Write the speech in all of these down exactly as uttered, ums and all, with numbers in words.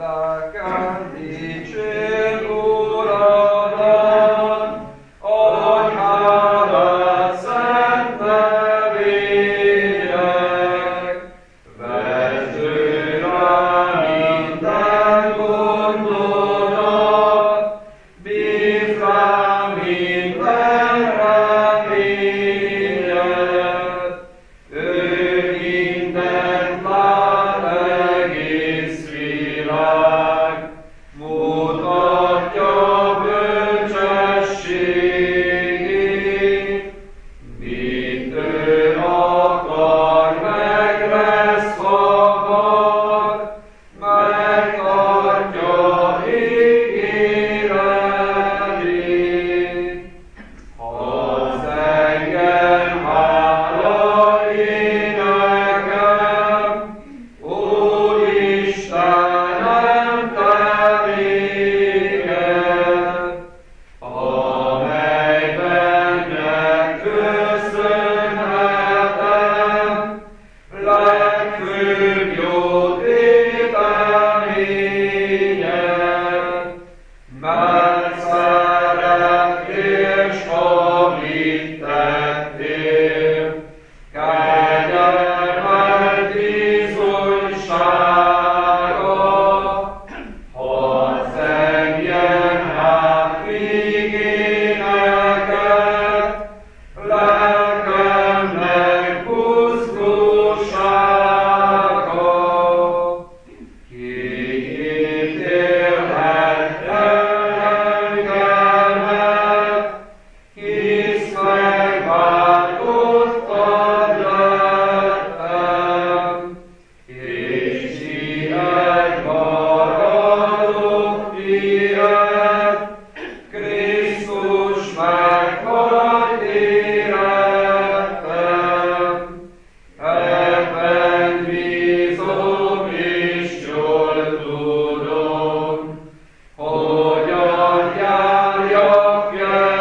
lelkem dicsérd Uradat, adj hálát szent nevének, vezd rá minden gondodat, bízd rá minden reményed, ő mindent lát egész világ, mutatja bölcsességét, mit ő akar, meg lesz szabad, megtartja ígéretét. Az engem hála énekem, Úristenem, te véged, amelyben megköszönhetem legfőbb jó téteményed, mert szerettél, s amit tettél, kegyelmed bizonysága, hadd zengjen hát ígéneket, lelkemnek buzgósága. Kiítélhet engemet, hisz megváltottad lettem, és ilyet maradok tiéd, Krisztus meghalt érettem. Ebben bízom és jól tudom, hogyan járjak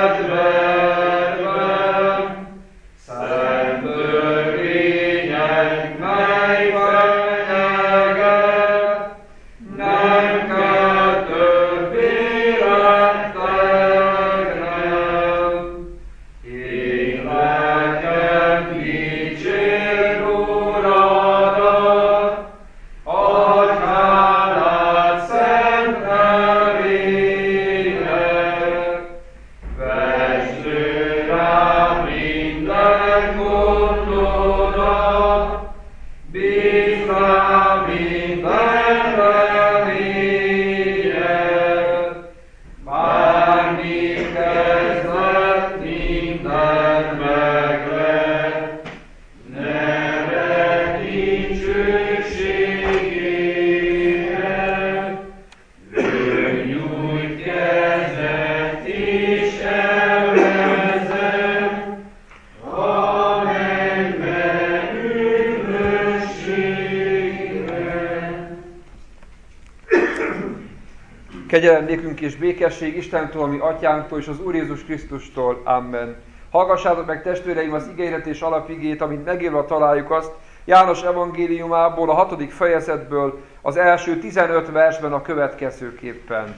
kedvedben, szent törvényed, mely fenyeget, nem kell többé rettegnem. Én lelkem dicsérd Uradat, adj hálát szent nevének, vesd rá minden gondodat, bízd rá minden reményed, bármi kezdet, minden meg lett, ne vetíts őségének, ő nyújt kezet és elvezet, a mennybe üdvösségre. Kegyelem nékünk és békesség Istentől, ami atyánktól és az Úr Jézus Krisztustól. Amen. Hallgassátok meg, testvéreim, az igéret és alapigét, amint megírva találjuk azt János evangéliumából, a hatodik fejezetből, az első tizenöt versben a következőképpen.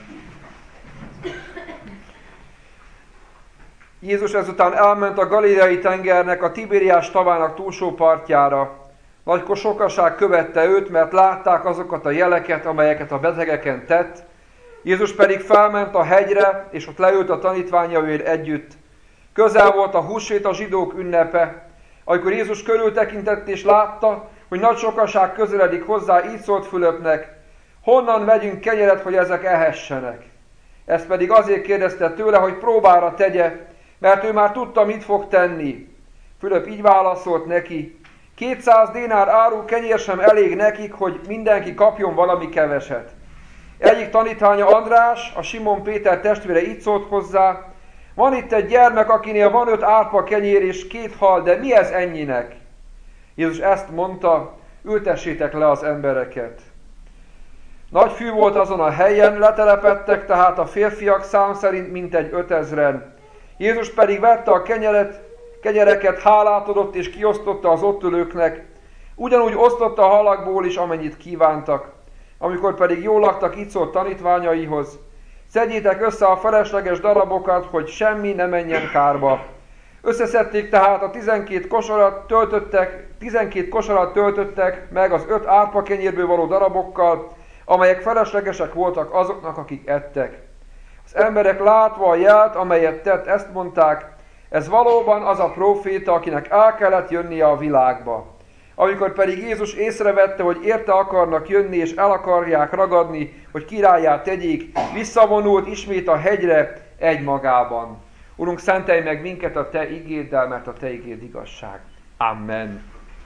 Jézus ezután elment a Galileai tengernek, a Tibériás tavának túlsó partjára. Nagy sokaság követte őt, mert látták azokat a jeleket, amelyeket a betegeken tett. Jézus pedig felment a hegyre, és ott leült a tanítványaival együtt. Közel volt a húsvét, a zsidók ünnepe. Amikor Jézus körültekintett és látta, hogy nagy sokaság közeledik hozzá, így szólt Fülöpnek: honnan vegyünk kenyeret, hogy ezek ehessenek? Ezt pedig azért kérdezte tőle, hogy próbára tegye, mert ő már tudta, mit fog tenni. Fülöp így válaszolt neki: kétszáz dénár áru kenyér sem elég nekik, hogy mindenki kapjon valami keveset. Egyik tanítványa András, a Simon Péter testvére így szólt hozzá: van itt egy gyermek, akinél van öt árpa kenyér és két hal, de mi ez ennyinek? Jézus ezt mondta: ültessétek le az embereket. Nagy fű volt azon a helyen, letelepedtek tehát a férfiak szám szerint mintegy ötezren. Jézus pedig vette a kenyeret, kenyereket, hálát adott és kiosztotta az ott ülőknek. Ugyanúgy osztotta a halakból is, amennyit kívántak. Amikor pedig jól laktak, így szólt tanítványaihoz: szedjétek össze a felesleges darabokat, hogy semmi ne menjen kárba. Összeszedték tehát a tizenkét kosarat, töltöttek, tizenkét kosarat töltöttek meg az öt árpa kenyérből való darabokkal, amelyek feleslegesek voltak azoknak, akik ettek. Az emberek látva a jelt, amelyet tett, ezt mondták: ez valóban az a próféta, akinek el kellett jönnie a világba. Amikor pedig Jézus észrevette, hogy érte akarnak jönni, és el akarják ragadni, hogy királlyá tegyék, visszavonult ismét a hegyre egymagában. Urunk, szentelj meg minket a Te igéddel, mert a Te igéd igazság. Amen.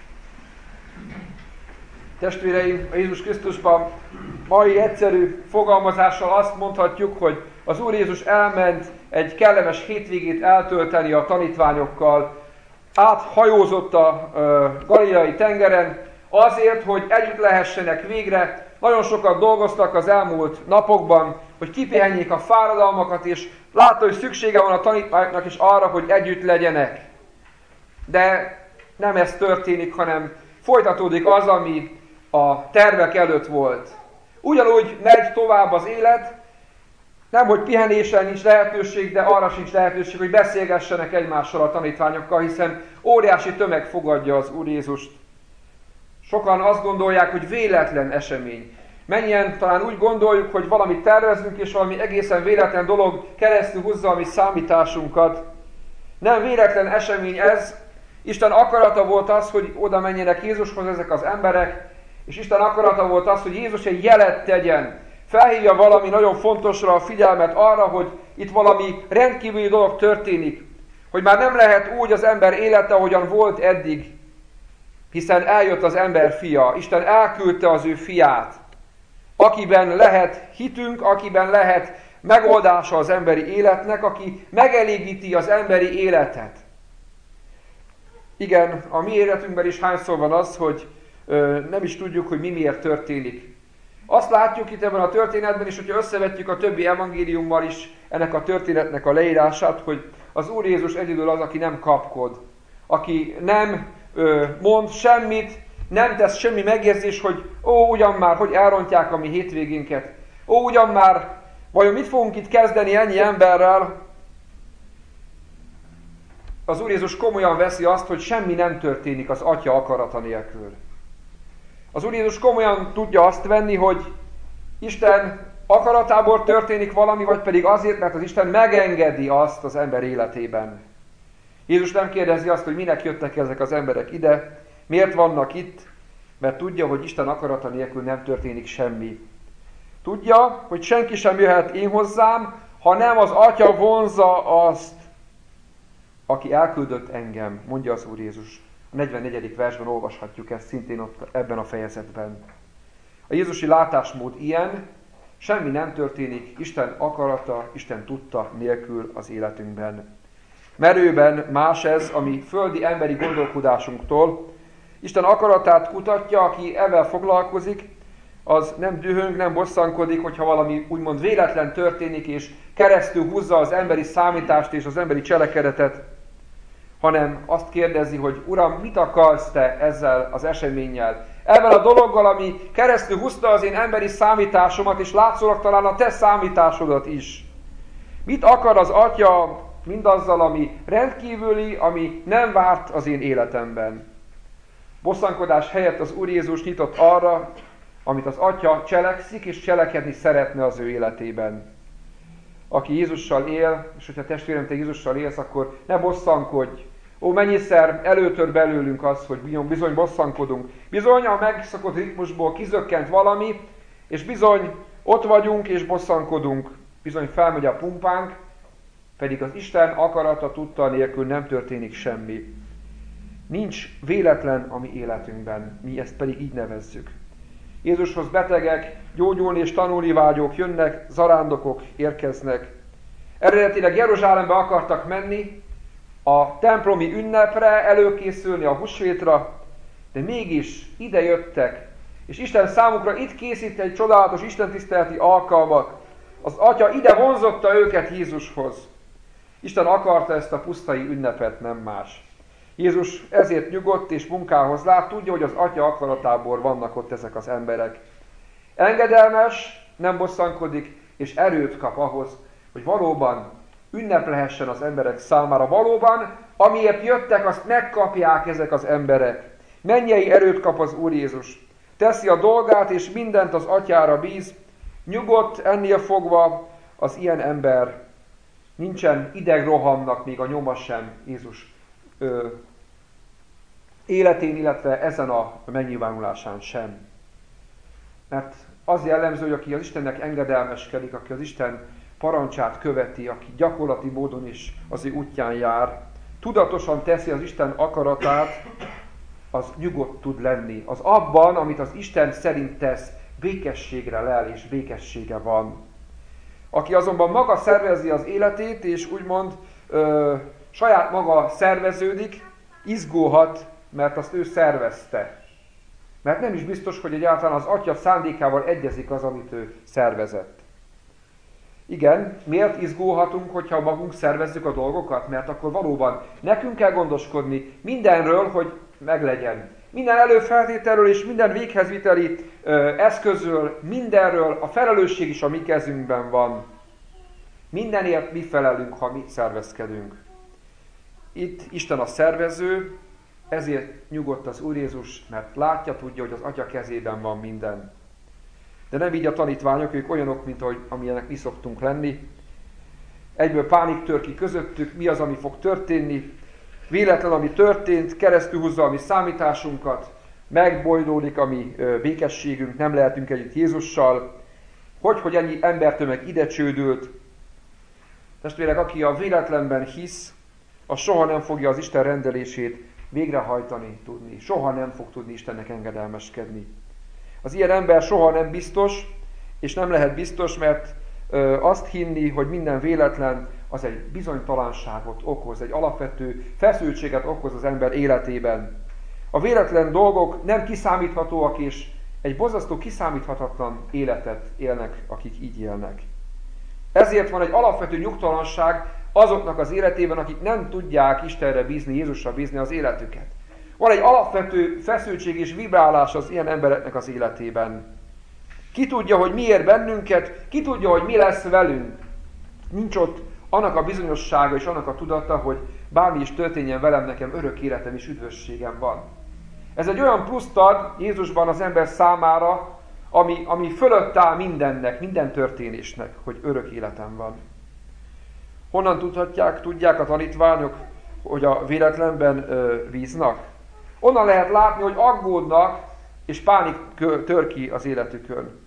Testvéreim, a Jézus Krisztusban mai egyszerű fogalmazással azt mondhatjuk, hogy az Úr Jézus elment egy kellemes hétvégét eltölteni a tanítványokkal, áthajózott a Galileai tengeren azért, hogy együtt lehessenek végre. Nagyon sokat dolgoztak az elmúlt napokban, hogy kipihenjék a fáradalmakat, és látta, hogy szüksége van a tanítványoknak is arra, hogy együtt legyenek. De nem ez történik, hanem folytatódik az, ami a tervek előtt volt. Ugyanúgy megy tovább az élet, nem, hogy pihenésen nincs lehetőség, de arra sincs lehetőség, hogy beszélgessenek egymással a tanítványokkal, hiszen óriási tömeg fogadja az Úr Jézust. Sokan azt gondolják, hogy véletlen esemény. Mennyien talán úgy gondoljuk, hogy valamit tervezünk, és valami egészen véletlen dolog keresztül húzza a mi számításunkat. Nem véletlen esemény ez. Isten akarata volt az, hogy oda menjenek Jézushoz ezek az emberek, és Isten akarata volt az, hogy Jézus egy jelet tegyen. Felhívja valami nagyon fontosra a figyelmet arra, hogy itt valami rendkívüli dolog történik. Hogy már nem lehet úgy az ember élete, ahogyan volt eddig, hiszen eljött az ember fia. Isten elküldte az ő fiát, akiben lehet hitünk, akiben lehet megoldása az emberi életnek, aki megelégíti az emberi életet. Igen, a mi életünkben is hányszor van az, hogy ö, nem is tudjuk, hogy mi miért történik. Azt látjuk itt ebben a történetben is, hogyha összevetjük a többi evangéliummal is ennek a történetnek a leírását, hogy az Úr Jézus egyedül az, aki nem kapkod, aki nem ö, mond semmit, nem tesz semmi megjegyzés, hogy ó, ugyan már, hogy elrontják a mi hétvégénket. Ó, ugyan már, vajon mit fogunk itt kezdeni ennyi emberrel? Az Úr Jézus komolyan veszi azt, hogy semmi nem történik az Atya akarata nélkül. Az Úr Jézus komolyan tudja azt venni, hogy Isten akaratából történik valami, vagy pedig azért, mert az Isten megengedi azt az ember életében. Jézus nem kérdezi azt, hogy minek jöttek ezek az emberek ide, miért vannak itt, mert tudja, hogy Isten akarata nélkül nem történik semmi. Tudja, hogy senki sem jöhet én hozzám, ha nem az Atya vonzza azt, aki elküldött engem, mondja az Úr Jézus. A negyvennegyedik versben olvashatjuk ezt szintén ott ebben a fejezetben. A jézusi látásmód ilyen, semmi nem történik Isten akarata, Isten tudta nélkül az életünkben. Merőben más ez, ami földi emberi gondolkodásunktól. Isten akaratát kutatja, aki ezzel foglalkozik, az nem dühöng, nem bosszankodik, hogyha valami úgymond véletlen történik, és keresztül húzza az emberi számítást és az emberi cselekedetet, hanem azt kérdezi, hogy Uram, mit akarsz te ezzel az eseménnyel? Ezzel a dologgal, ami keresztül húzta az én emberi számításomat, és látszólag talán a te számításodat is. Mit akar az Atya mindazzal, ami rendkívüli, ami nem várt az én életemben? Bosszankodás helyett az Úr Jézus nyitott arra, amit az Atya cselekszik, és cselekedni szeretne az ő életében. Aki Jézussal él, és hogyha testvérem, te Jézussal élsz, akkor ne bosszankodj. Ó, mennyiszer előtör belőlünk az, hogy bizony bosszankodunk. Bizony a megszokott ritmusból kizökkent valami, és bizony ott vagyunk és bosszankodunk. Bizony felmegy a pumpánk, pedig az Isten akarata tudta nélkül nem történik semmi. Nincs véletlen a mi életünkben, mi ezt pedig így nevezzük. Jézushoz betegek, gyógyulni és tanulni vágyók jönnek, zarándokok érkeznek. Eredetileg Jeruzsálembe akartak menni, a templomi ünnepre, előkészülni a húsvétra, de mégis ide jöttek, és Isten számukra itt készít egy csodálatos istentiszteleti alkalmat. Az Atya ide vonzotta őket Jézushoz. Isten akarta ezt a pusztai ünnepet, nem más. Jézus ezért nyugodt és munkához lát, tudja, hogy az Atya akaratából vannak ott ezek az emberek. Engedelmes, nem bosszankodik, és erőt kap ahhoz, hogy valóban ünnep lehessen az emberek számára. Valóban, amiért jöttek, azt megkapják ezek az emberek. Mennyei erőt kap az Úr Jézus. Teszi a dolgát, és mindent az Atyára bíz. Nyugodt, ennél fogva az ilyen ember. Nincsen idegrohamnak még a nyoma sem Jézus ö, életén, illetve ezen a megnyilvánulásán sem. Mert az jellemző, hogy aki az Istennek engedelmeskedik, aki az Isten parancsát követi, aki gyakorlati módon is az ő útján jár, tudatosan teszi az Isten akaratát, az nyugodt tud lenni. Az abban, amit az Isten szerint tesz, békességre lel és békessége van. Aki azonban maga szervezi az életét, és úgymond ö, saját maga szerveződik, izgulhat, mert azt ő szervezte. Mert nem is biztos, hogy egyáltalán az Atya szándékával egyezik az, amit ő szervezett. Igen, miért izgulhatunk, hogyha magunk szervezzük a dolgokat? Mert akkor valóban nekünk kell gondoskodni mindenről, hogy meglegyen. Minden előfeltételről és minden véghezviteli ö, eszközről, mindenről a felelősség is a mi kezünkben van. Mindenért mi felelünk, ha mi szervezkedünk. Itt Isten a szervező, ezért nyugodt az Úr Jézus, mert látja, tudja, hogy az Atya kezében van minden. De nem így a tanítványok, ők olyanok, mint ahogy, amilyenek mi szoktunk lenni. Egyből pánik tör ki közöttük, mi az, ami fog történni. Véletlen, ami történt, keresztül húzza a mi számításunkat, megbojdódik a mi békességünk, nem lehetünk együtt Jézussal. Hogy, hogy ennyi embertömeg ide csődült. Testvérek, aki a véletlenben hisz, az soha nem fogja az Isten rendelését végrehajtani tudni. Soha nem fog tudni Istennek engedelmeskedni. Az ilyen ember soha nem biztos, és nem lehet biztos, mert ö, azt hinni, hogy minden véletlen, az egy bizonytalanságot okoz, egy alapvető feszültséget okoz az ember életében. A véletlen dolgok nem kiszámíthatóak, és egy borzasztó kiszámíthatatlan életet élnek, akik így élnek. Ezért van egy alapvető nyugtalanság azoknak az életében, akik nem tudják Istenre bízni, Jézusra bízni az életüket. Van egy alapvető feszültség és vibrálás az ilyen embereknek az életében. Ki tudja, hogy miért bennünket, ki tudja, hogy mi lesz velünk. Nincs ott annak a bizonyossága és annak a tudata, hogy bármi is történjen velem, nekem örök életem és üdvösségem van. Ez egy olyan pluszt ad Jézusban az ember számára, ami, ami fölött áll mindennek, minden történésnek, hogy örök életem van. Honnan tudhatják, tudják a tanítványok, hogy a véletlenben ö, bíznak? Onnan lehet látni, hogy aggódnak, és pánik tör ki az életükön.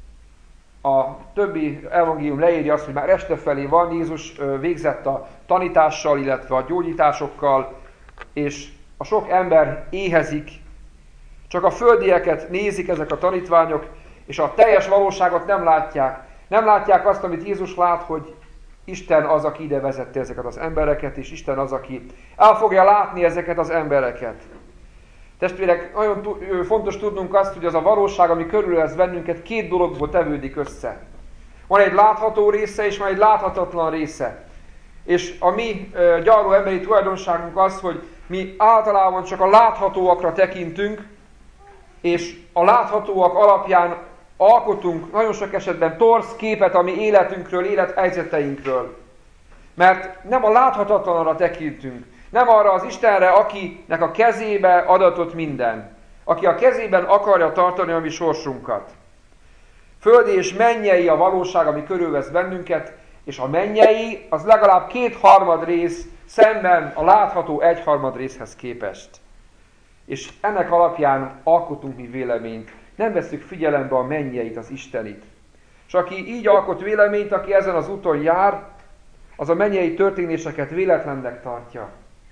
A többi evangélium leírja azt, hogy már este felé van, Jézus végzett a tanítással, illetve a gyógyításokkal, és a sok ember éhezik, csak a földieket nézik ezek a tanítványok, és a teljes valóságot nem látják. Nem látják azt, amit Jézus lát, hogy Isten az, aki ide vezette ezeket az embereket, és Isten az, aki el fogja látni ezeket az embereket. Testvérek, nagyon fontos tudnunk azt, hogy az a valóság, ami körülvesz bennünket, két dologból tevődik össze. Van egy látható része, és van egy láthatatlan része. És a mi gyarló emberi tulajdonságunk az, hogy mi általában csak a láthatóakra tekintünk, és a láthatóak alapján alkotunk nagyon sok esetben torz képet a mi életünkről, élethelyzeteinkről. Mert nem a láthatatlanra tekintünk, nem arra az Istenre, akinek a kezébe adatott minden, aki a kezében akarja tartani a mi sorsunkat. Földi és mennyei a valóság, ami körülvesz bennünket, és a mennyei az legalább kétharmad rész szemben a látható egyharmad részhez képest. És ennek alapján alkotunk mi véleményt. Nem veszük figyelembe a mennyeit, az Istenit. És aki így alkot véleményt, aki ezen az úton jár, az a mennyei történéseket véletlennek tartja.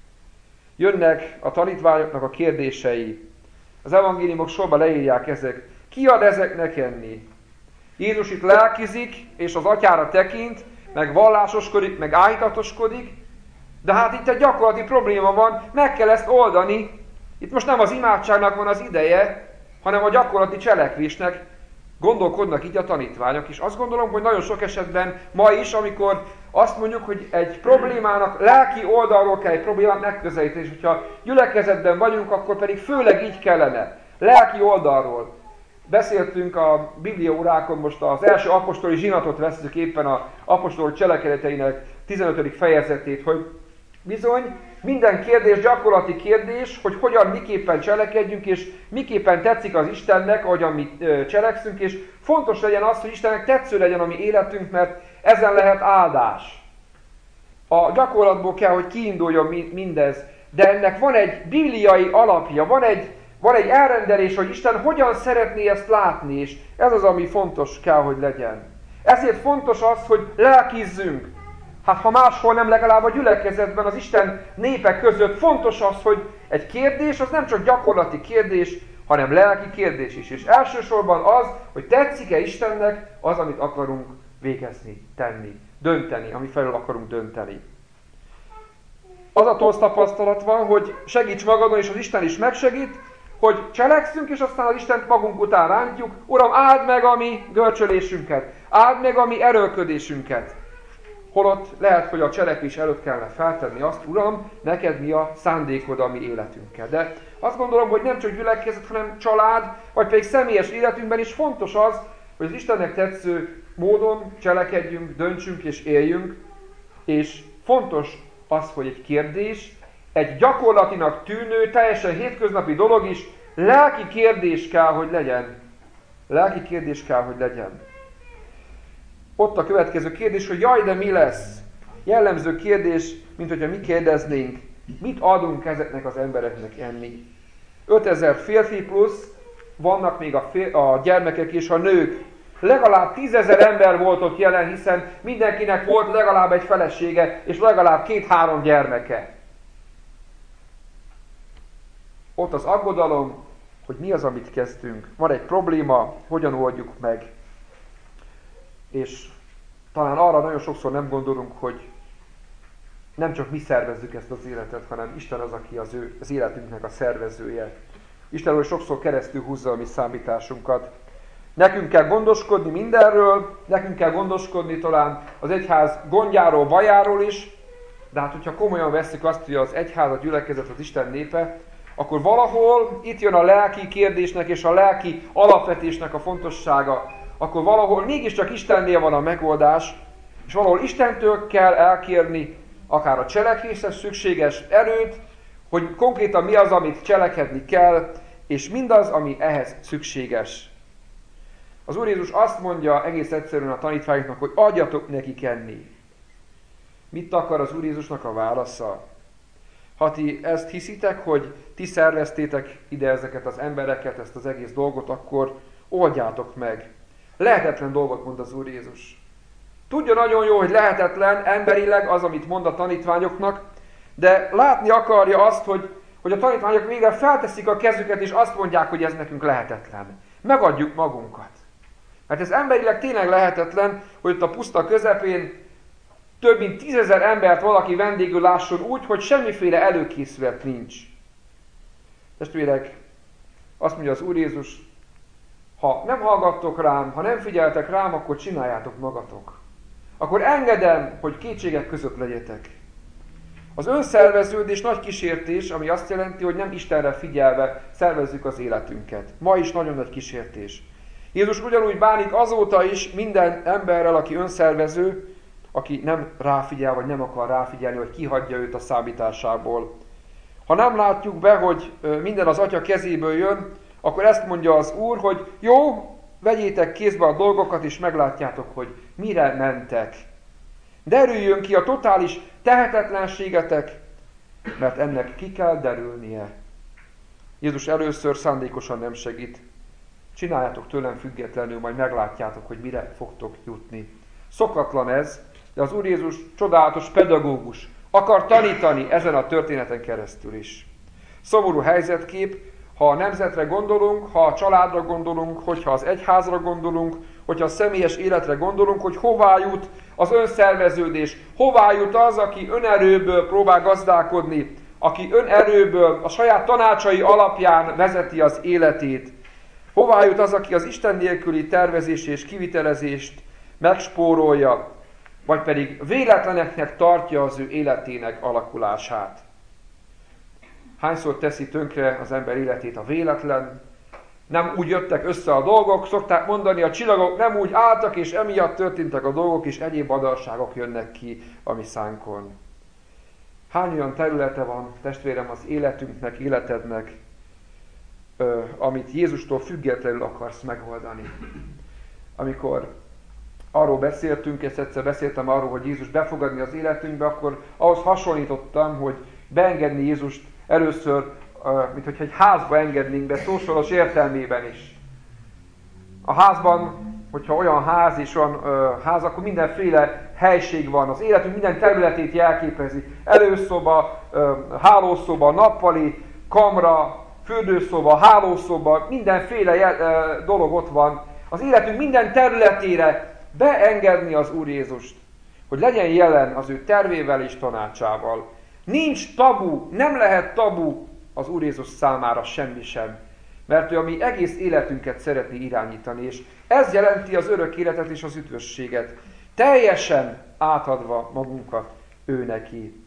Jönnek a tanítványoknak a kérdései. Az evangéliumok sorba leírják ezek. Ki ad ezeknek enni? Jézus itt lelkizik, és az Atyára tekint, meg vallásoskodik, meg áhítatoskodik, de hát itt egy gyakorlati probléma van, meg kell ezt oldani. Itt most nem az imádságnak van az ideje, hanem a gyakorlati cselekvésnek. Gondolkodnak így a tanítványok, és azt gondolom, hogy nagyon sok esetben ma is, amikor azt mondjuk, hogy egy problémának lelki oldalról kell egy problémát megközelíteni, és hogyha gyülekezetben vagyunk, akkor pedig főleg így kellene, lelki oldalról. beszéltünk a bibliaórákon, most az első apostoli zsinatot vesszük éppen az apostolok cselekedeteinek tizenötödik fejezetét, hogy bizony minden kérdés gyakorlati kérdés, hogy hogyan, miképpen cselekedjünk, és miképpen tetszik az Istennek, ahogyan mi cselekszünk, és fontos legyen az, hogy Istennek tetsző legyen a mi életünk, mert ezen lehet áldás. A gyakorlatból kell, hogy kiinduljon mindez, de ennek van egy bibliai alapja, van egy, van egy elrendelés, hogy Isten hogyan szeretné ezt látni, és ez az, ami fontos kell, hogy legyen. Ezért fontos az, hogy lelkizzünk. Hát ha máshol nem, legalább a gyülekezetben, az Isten népe között fontos az, hogy egy kérdés az nem csak gyakorlati kérdés, hanem lelki kérdés is. És elsősorban az, hogy tetszik-e Istennek az, amit akarunk végezni, tenni, dönteni, ami felül akarunk dönteni. Az a tosz tapasztalat van, hogy segíts magadon, és az Isten is megsegít, hogy cselekszünk, és aztán az Istent magunk után rántjuk. Uram, áld meg a mi görcsölésünket, áld meg a mi erőlködésünket. Holott lehet, hogy a cselekvés előtt kellene feltenni azt, Uram, neked mi a szándékod a mi életünkkel. De azt gondolom, hogy nem csak gyülekezet, hanem család, vagy pedig személyes életünkben is fontos az, hogy az Istennek tetsző módon cselekedjünk, döntsünk és éljünk, és fontos az, hogy egy kérdés, egy gyakorlatinak tűnő, teljesen hétköznapi dolog is, lelki kérdés kell, hogy legyen. Lelki kérdés kell, hogy legyen. Ott a következő kérdés, hogy jaj, de mi lesz? Jellemző kérdés, mint hogyha mi kérdeznénk, mit adunk ezeknek az embereknek enni? ötezer férfi plusz, vannak még a, fér, a gyermekek és a nők. Legalább tízezer ember volt ott jelen, hiszen mindenkinek volt legalább egy felesége, és legalább két-három gyermeke. Ott az aggodalom, hogy mi az, amit kezdtünk. Van egy probléma, hogyan oldjuk meg. És talán arra nagyon sokszor nem gondolunk, hogy nem csak mi szervezzük ezt az életet, hanem Isten az, aki az, ő, az életünknek a szervezője. Istenről sokszor keresztül húzza a mi számításunkat. Nekünk kell gondoskodni mindenről, nekünk kell gondoskodni talán az egyház gondjáról, bajáról is, de hát hogyha komolyan vesszük azt, hogy az egyház, a gyülekezet, az Isten népe, akkor valahol itt jön a lelki kérdésnek és a lelki alapvetésnek a fontossága. Akkor valahol mégiscsak Istennél van a megoldás, és valahol Istentől kell elkérni akár a cselekvéshez szükséges erőt, hogy konkrétan mi az, amit cselekedni kell, és mindaz, ami ehhez szükséges. Az Úr Jézus azt mondja egész egyszerűen a tanítványoknak, hogy adjatok nekik enni. Mit akar az Úr Jézusnak a válasza? Ha ti ezt hiszitek, hogy ti szerveztétek ide ezeket az embereket, ezt az egész dolgot, akkor oldjátok meg. Lehetetlen dolgot mond az Úr Jézus. Tudja nagyon jó, hogy lehetetlen emberileg az, amit mond a tanítványoknak, de látni akarja azt, hogy, hogy a tanítványok végre felteszik a kezüket, és azt mondják, hogy ez nekünk lehetetlen. Megadjuk magunkat. Mert ez emberileg tényleg lehetetlen, hogy itt a puszta közepén több mint tízezer embert valaki vendégül lásson úgy, hogy semmiféle előkészület nincs. Testvérek, azt mondja az Úr Jézus, ha nem hallgattok rám, ha nem figyeltek rám, akkor csináljátok magatok. Akkor engedem, hogy kétségek között legyetek. Az önszerveződés nagy kísértés, ami azt jelenti, hogy nem Istenre figyelve szervezzük az életünket. Ma is nagyon nagy kísértés. Jézus ugyanúgy bánik azóta is minden emberrel, aki önszervező, aki nem ráfigyel, vagy nem akar ráfigyelni, vagy kihagyja őt a számításából. Ha nem látjuk be, hogy minden az Atya kezéből jön, akkor ezt mondja az Úr, hogy jó, vegyétek kézbe a dolgokat, és meglátjátok, hogy mire mentek. Derüljön ki a totális tehetetlenségetek, mert ennek ki kell derülnie. Jézus először szándékosan nem segít. Csináljátok tőlem függetlenül, majd meglátjátok, hogy mire fogtok jutni. Szokatlan ez, de az Úr Jézus csodálatos pedagógus. Akar tanítani ezen a történeten keresztül is. Szomorú helyzetkép, ha a nemzetre gondolunk, ha a családra gondolunk, hogyha az egyházra gondolunk, hogyha a személyes életre gondolunk, hogy hová jut az önszerveződés, hová jut az, aki önerőből próbál gazdálkodni, aki önerőből a saját tanácsai alapján vezeti az életét. Hová jut az, aki az Isten nélküli tervezés és kivitelezést megspórolja, vagy pedig véletleneknek tartja az ő életének alakulását. Hányszor teszi tönkre az ember életét a véletlen, Nem úgy jöttek össze a dolgok, szokták mondani, a csillagok nem úgy álltak, és emiatt történtek a dolgok, és egyéb adalságok jönnek ki a mi szánkon. Hány olyan területe van, testvérem, az életünknek, életednek, ö, amit Jézustól függetlenül akarsz megoldani. Amikor arról beszéltünk, és egyszer beszéltem arról, hogy Jézus befogadni az életünkbe, akkor ahhoz hasonlítottam, hogy beengedni Jézust először, mint hogyha egy házba engednénk be, szószoros értelmében is. A házban, hogyha olyan ház és olyan ö, ház, akkor mindenféle helység van. Az életünk minden területét jelképezi. Előszoba, ö, hálószoba, nappali, kamra, fürdőszoba, hálószoba, mindenféle jel, ö, dolog ott van. Az életünk minden területére beengedni az Úr Jézust, hogy legyen jelen az ő tervével és tanácsával. Nincs tabu, nem lehet tabu az Úr Jézus számára semmi sem, mert ő a mi egész életünket szeretné irányítani, és ez jelenti az örök életet és az üdvösséget, teljesen átadva magunkat ő neki.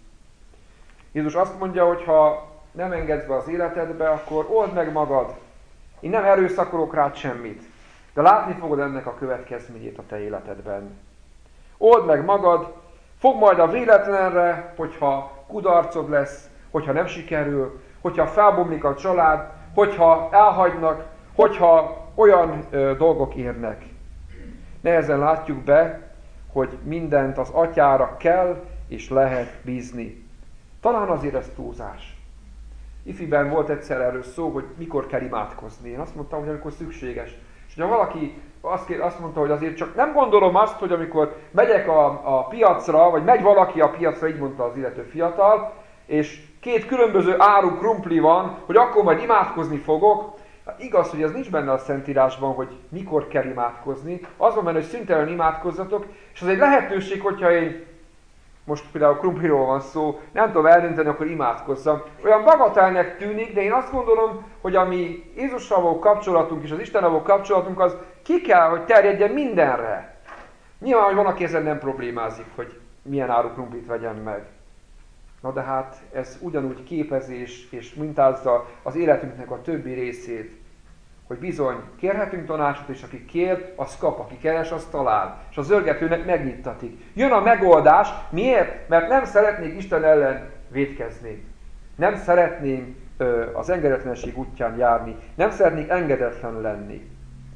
Jézus azt mondja, hogy ha nem engedsz be az életedbe, akkor old meg magad. Én nem erőszakolok rád semmit, de látni fogod ennek a következményét a te életedben. Old meg magad, fog majd a véletlenre, hogyha kudarcod lesz, hogyha nem sikerül, hogyha felbomlik a család, hogyha elhagynak, hogyha olyan ö, dolgok érnek. Nehezen látjuk be, hogy mindent az atyára kell és lehet bízni. Talán azért ez túlzás. Ifiben volt egyszer erről szó, hogy mikor kell imádkozni. Én azt mondtam, hogy amikor szükséges. És ha valaki azt, azt mondta, hogy azért csak nem gondolom azt, hogy amikor megyek a, a piacra, vagy megy valaki a piacra, így mondta az illető fiatal, és két különböző áru krumpli van, hogy akkor majd imádkozni fogok. Hát igaz, hogy ez nincs benne a Szentírásban, hogy mikor kell imádkozni. Az van benne, hogy szüntelen imádkozzatok, és az egy lehetőség, hogyha én, most például krumpliról van szó, nem tudom eldönteni, akkor imádkozzam. Olyan bagatelnek tűnik, de én azt gondolom, hogy a mi Jézussal való kapcsolatunk és az Istennel való kapcsolatunk az ki kell, hogy terjedjen mindenre. Nyilván, hogy van, aki ezen nem problémázik, hogy milyen áru krumplit vegyen meg. Na de hát ez ugyanúgy képezés és mintázza az életünknek a többi részét, hogy bizony kérhetünk tanácsot, és aki kér, az kap, aki keres, az talál. És a zörgetőnek megnyittatik. Jön a megoldás, miért? Mert nem szeretnék Isten ellen vétkezni. Nem szeretném ö, az engedetlenség útján járni. Nem szeretnék engedetlen lenni.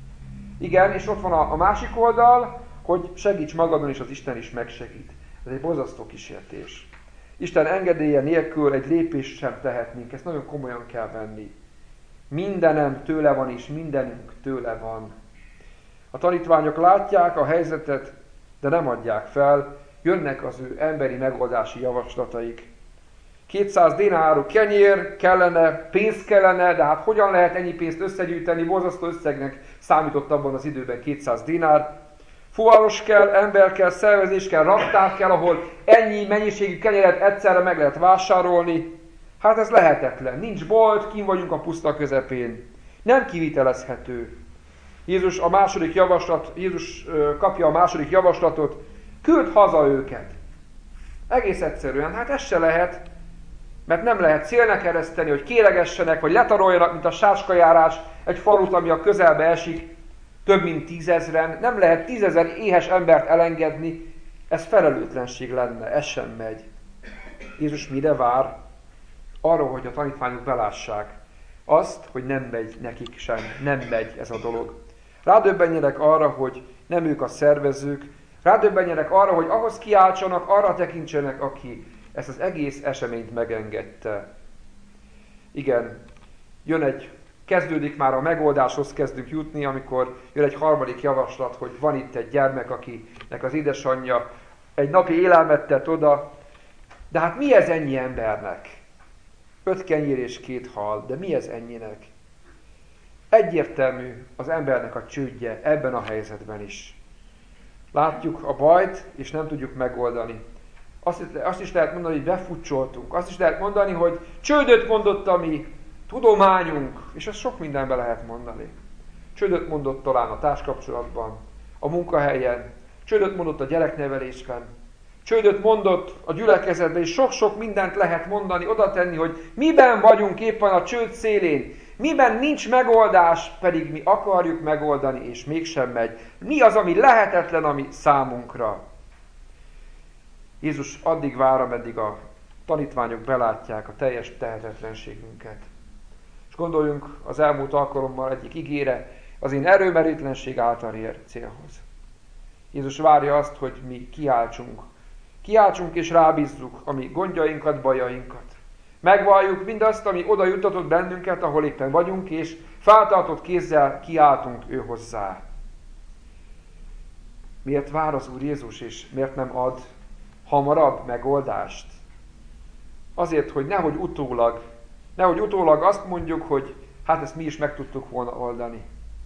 Igen, és ott van a, a másik oldal, hogy segíts magadon, és az Isten is megsegít. Ez egy borzasztó kísértés. Isten engedélye nélkül egy lépést sem tehetnénk, ezt nagyon komolyan kell venni. Mindenem tőle van, és mindenünk tőle van. A tanítványok látják a helyzetet, de nem adják fel, jönnek az ő emberi megoldási javaslataik. kétszáz dénáru kenyér kellene, pénz kellene, de hát hogyan lehet ennyi pénzt összegyűjteni, borzasztó összegnek számított abban az időben kétszáz dinár. Fuvaros kell, ember kell, szervezés kell, raktár kell, ahol ennyi mennyiségű kenyeret egyszerre meg lehet vásárolni. Hát ez lehetetlen. Nincs bolt, kín vagyunk a puszta közepén. Nem kivitelezhető. Jézus a második javaslat, Jézus kapja a második javaslatot, küld haza őket. Egész egyszerűen, hát ez se lehet, mert nem lehet célnek ereszteni, hogy kéregessenek, vagy letaroljanak, mint a sáskajárás, egy falut, ami a közelbe esik, több mint tízezren. Nem lehet tízezer éhes embert elengedni, ez felelőtlenség lenne, ez sem megy. Jézus mire vár? Arra, hogy a tanítványok belássák azt, hogy nem megy nekik sem, nem megy ez a dolog. Rádöbbenjenek arra, hogy nem ők a szervezők, rádöbbenjenek arra, hogy ahhoz kiáltsanak, arra tekintsenek, aki ezt az egész eseményt megengedte. Igen, jön egy, kezdődik már a megoldáshoz kezdünk jutni, amikor jön egy harmadik javaslat, hogy van itt egy gyermek, akinek az édesanyja egy napi élelmet tett oda, de hát mi ez ennyi embernek? Öt kenyér és két hal, de mi ez ennyinek? Egyértelmű az embernek a csődje ebben a helyzetben is. Látjuk a bajt, és nem tudjuk megoldani. Azt, azt is lehet mondani, hogy befutcsoltunk. Azt is lehet mondani, hogy csődöt mondott a mi tudományunk, és ezt sok mindenben lehet mondani. Csődöt mondott talán a társkapcsolatban, a munkahelyen, csődöt mondott a gyereknevelésben, csődöt mondott a gyülekezetben, és sok-sok mindent lehet mondani, oda tenni, hogy miben vagyunk éppen a csőd szélén, Miben nincs megoldás, pedig mi akarjuk megoldani, és mégsem megy. Mi az, ami lehetetlen, ami számunkra? Jézus addig vár, ameddig a tanítványok belátják a teljes tehetetlenségünket. És gondoljunk az elmúlt alkalommal egyik igére, az én erőmerétlenség által ér célhoz. Jézus várja azt, hogy mi kiáltsunk. Kiáltsunk és rábízzuk a mi gondjainkat, bajainkat. Megvalljuk mindazt, ami oda juttatott bennünket, ahol éppen vagyunk, és feltartott kézzel kiáltunk ő hozzá. Miért vár az Úr Jézus, és miért nem ad hamarabb megoldást? Azért, hogy nehogy utólag, nehogy utólag azt mondjuk, hogy hát ezt mi is meg tudtuk volna oldani.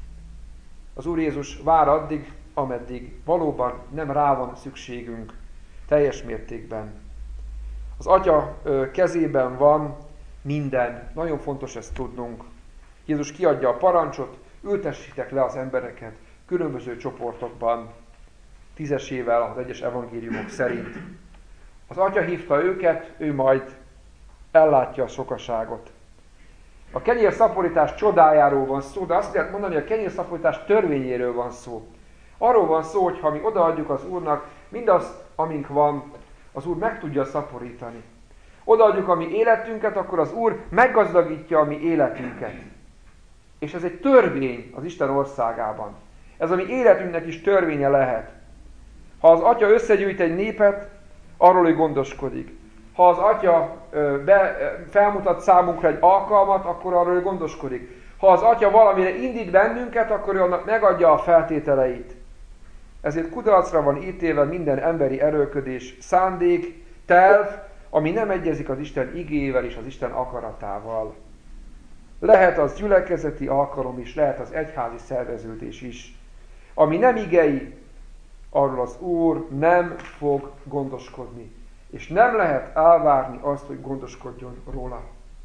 Az Úr Jézus vár addig, ameddig valóban nem rá van szükségünk teljes mértékben. Az Atya kezében van minden. Nagyon fontos ezt tudnunk. Jézus kiadja a parancsot, ültessétek le az embereket különböző csoportokban, tízesével az egyes evangéliumok szerint. Az Atya hívta őket, ő majd ellátja a sokaságot. A kenyérszaporítás csodájáról van szó, de azt lehet mondani, hogy a kenyérszaporítás törvényéről van szó. Arról van szó, hogy ha mi odaadjuk az Úrnak mindazt, amink van, az Úr meg tudja szaporítani. Odaadjuk a mi életünket, akkor az Úr meggazdagítja a mi életünket. És ez egy törvény az Isten országában. Ez a mi életünknek is törvénye lehet. Ha az Atya összegyűjt egy népet, arról ő gondoskodik. Ha az Atya be, felmutat számunkra egy alkalmat, akkor arról ő gondoskodik. Ha az Atya valamire indít bennünket, akkor ő annak megadja a feltételeit. Ezért kudarcra van ítélve minden emberi erőlködés, szándék, terv, ami nem egyezik az Isten igéjével és az Isten akaratával. Lehet az gyülekezeti alkalom is, lehet az egyházi szerveződés is. Ami nem igei, arról az Úr nem fog gondoskodni. És nem lehet elvárni azt, hogy gondoskodjon róla.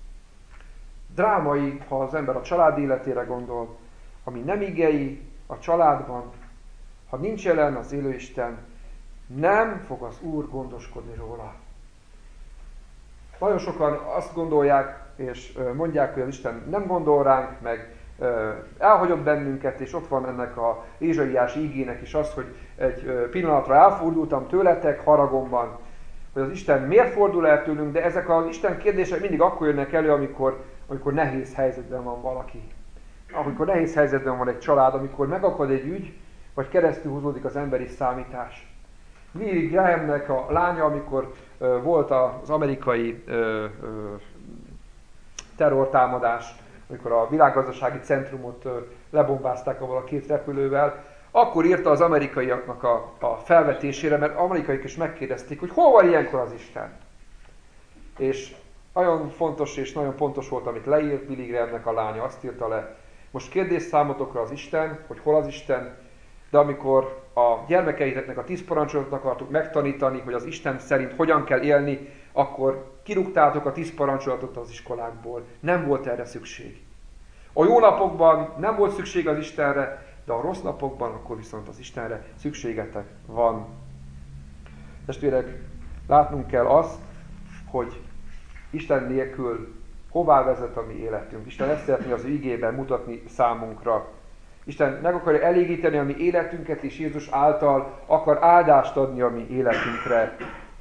Drámai, ha az ember a család életére gondol, ami nem igei a családban, ha nincs jelen az élő Isten, nem fog az Úr gondoskodni róla. Nagyon sokan azt gondolják, és mondják, hogy az Isten nem gondol ránk, meg elhagyott bennünket, és ott van ennek a Ézsaiás ígének is az, hogy egy pillanatra elfordultam tőletek haragomban, hogy az Isten miért fordul el tőlünk, de ezek az Isten kérdések mindig akkor jönnek elő, amikor, amikor nehéz helyzetben van valaki. Amikor nehéz helyzetben van egy család, amikor megakad egy ügy, vagy keresztül húzódik az emberi számítás. Billy Grahamnek a lánya, amikor uh, volt az amerikai uh, uh, terrortámadás, amikor a világgazdasági centrumot uh, lebombázták avval a két repülővel, akkor írta az amerikaiaknak a, a felvetésére, mert amerikaiak is megkérdezték, hogy hol van ilyenkor az Isten. És nagyon fontos és nagyon pontos volt, amit leírt Billy Grahamnek a lánya, azt írta le, most kérdés számotokra az Isten, hogy hol az Isten, de amikor a gyermekeiteknek a tíz parancsolatot akartuk megtanítani, hogy az Isten szerint hogyan kell élni, akkor kirúgtátok a tíz parancsolatot az iskolákból. Nem volt erre szükség. A jó napokban nem volt szükség az Istenre, de a rossz napokban akkor viszont az Istenre szükségetek van. Testvérek, látnunk kell azt, hogy Isten nélkül hová vezet a mi életünk. Isten ezt szeretné az ő igében mutatni számunkra. Isten meg akarja elégíteni a mi életünket, és Jézus által akar áldást adni a mi életünkre.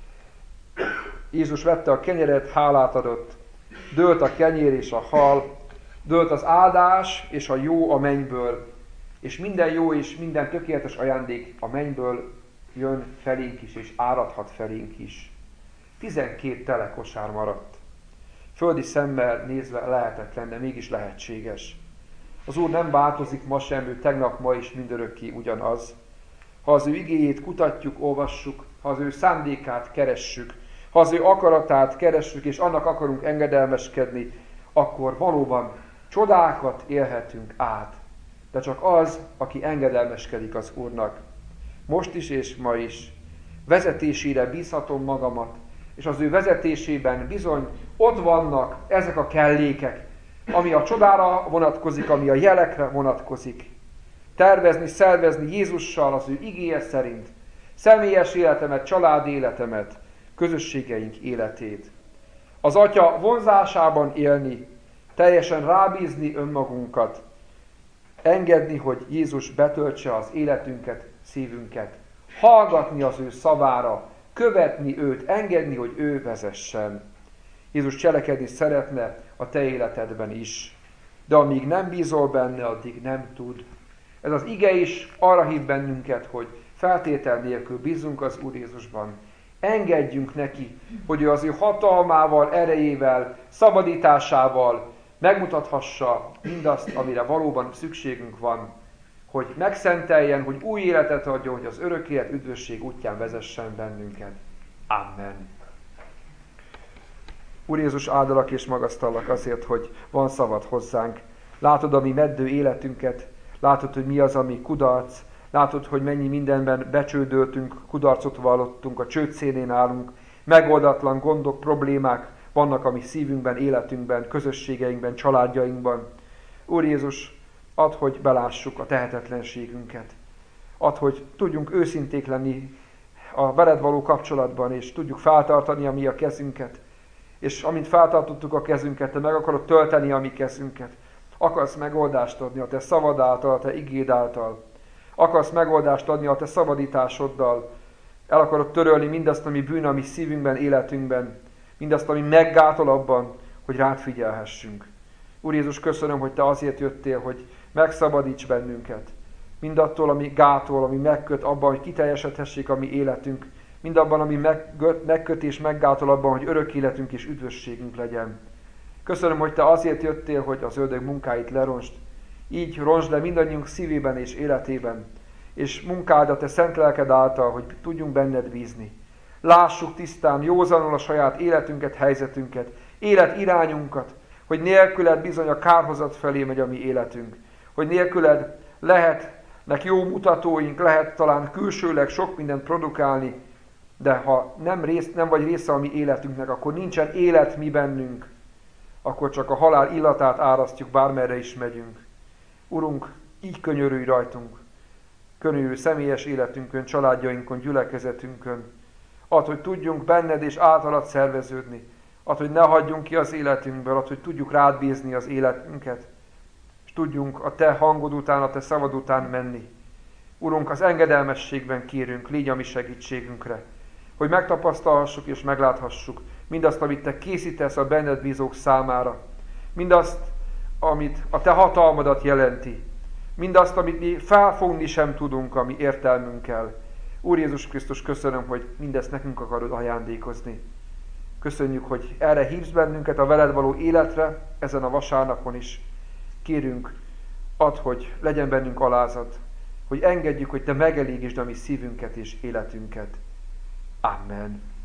Jézus vette a kenyeret, hálát adott, dőlt a kenyér és a hal, dőlt az áldás és a jó a mennyből, és minden jó és minden tökéletes ajándék a mennyből jön felénk is, és áradhat felénk is. Tizenkét tele kosár maradt. Földi szemmel nézve lehetetlen, de mégis lehetséges. Az Úr nem változik ma sem, ő tegnap, ma is mindörökké ugyanaz. Ha az ő igéjét kutatjuk, olvassuk, ha az ő szándékát keressük, ha az ő akaratát keressük, és annak akarunk engedelmeskedni, akkor valóban csodákat élhetünk át. De csak az, aki engedelmeskedik az Úrnak. Most is és ma is. Vezetésére bízhatom magamat, és az ő vezetésében bizony ott vannak ezek a kellékek, ami a csodára vonatkozik, ami a jelekre vonatkozik. Tervezni, szervezni Jézussal az ő igéje szerint, személyes életemet, család életemet, közösségeink életét. Az Atya vonzásában élni, teljesen rábízni önmagunkat, engedni, hogy Jézus betöltse az életünket, szívünket, hallgatni az ő szavára, követni őt, engedni, hogy ő vezessen. Jézus cselekedni szeretne a te életedben is, de amíg nem bízol benne, addig nem tud. Ez az ige is arra hív bennünket, hogy feltétel nélkül bízunk az Úr Jézusban. Engedjünk neki, hogy ő az ő hatalmával, erejével, szabadításával megmutathassa mindazt, amire valóban szükségünk van, hogy megszenteljen, hogy új életet adjon, hogy az örök élet üdvösség útján vezessen bennünket. Amen. Úr Jézus, áldalak és magasztallak azért, hogy van szavad hozzánk. Látod a mi meddő életünket, látod, hogy mi az, ami kudarc, látod, hogy mennyi mindenben becsődöltünk, kudarcot vallottunk, a csődszélén állunk, megoldatlan gondok, problémák vannak a mi szívünkben, életünkben, közösségeinkben, családjainkban. Úr Jézus, add, hogy belássuk a tehetetlenségünket. Add, hogy tudjunk őszinték lenni a veled való kapcsolatban, és tudjuk feltartani a mi a kezünket. És amint feltartottuk a kezünket, te meg akarod tölteni a mi kezünket. Akarsz megoldást adni a te szavad által, a te igéd által. Akarsz megoldást adni a te szabadításoddal. El akarod törölni mindazt, ami bűn a mi szívünkben, életünkben. Mindazt, ami meggátol abban, hogy rád figyelhessünk. Úr Jézus, köszönöm, hogy te azért jöttél, hogy megszabadíts bennünket. Mindattól, ami gátol, ami megköt abban, hogy kiteljesedhessék a mi életünk. Mindabban, ami megköt és meggátol abban, hogy örök életünk és üdvösségünk legyen. Köszönöm, hogy te azért jöttél, hogy az ördög munkáit leronsd. Így ronsd le mindannyiunk szívében és életében. És munkád a te szent lelked által, hogy tudjunk benned bízni. Lássuk tisztán, józanul a saját életünket, helyzetünket, életirányunkat, hogy nélküled bizony a kárhozat felé megy a mi életünk. Hogy nélküled lehetnek jó mutatóink, lehet talán külsőleg sok mindent produkálni, de ha nem, rész, nem vagy része a mi életünknek, akkor nincsen élet mi bennünk, akkor csak a halál illatát árasztjuk, bármerre is megyünk. Urunk, így könyörülj rajtunk, könyörülj személyes életünkön, családjainkon, gyülekezetünkön. Add, hogy tudjunk benned és általad szerveződni. Add, hogy ne hagyjunk ki az életünkből, add, hogy tudjuk rád bízni az életünket, és tudjunk a te hangod után, a te szavad után menni. Urunk, az engedelmességben kérünk, légy a mi segítségünkre, hogy megtapasztalhassuk és megláthassuk mindazt, amit te készítesz a benned bízók számára, mindazt, amit a te hatalmadat jelenti, mindazt, amit mi felfogni sem tudunk a mi értelmünkkel. Úr Jézus Krisztus, köszönöm, hogy mindezt nekünk akarod ajándékozni. Köszönjük, hogy erre hívsz bennünket a veled való életre, ezen a vasárnapon is. Kérünk, add, hogy legyen bennünk alázat, hogy engedjük, hogy te megelégítsd a mi szívünket és életünket. Amen.